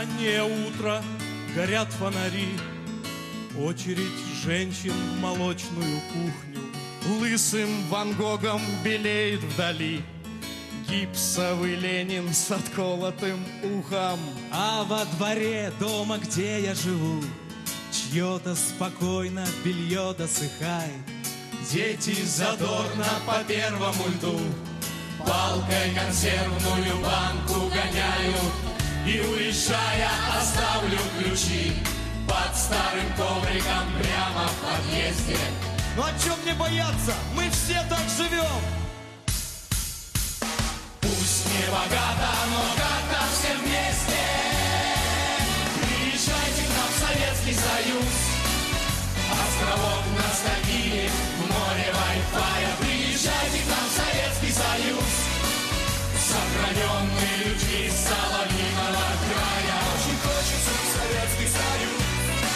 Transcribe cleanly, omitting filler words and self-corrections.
Раннее утро, горят фонари, очередь женщин в молочную кухню. Лысым Ван Гогом белеет вдали гипсовый Ленин с отколотым ухом. А во дворе дома, где я живу, чье-то спокойно белье досыхает. Дети задорно по первому льду палкой консервную банку гоняют. И уезжая, оставлю ключи под старым ковриком прямо в подъезде. Ну о чем мне бояться? Мы все так живем. Пусть не богато, но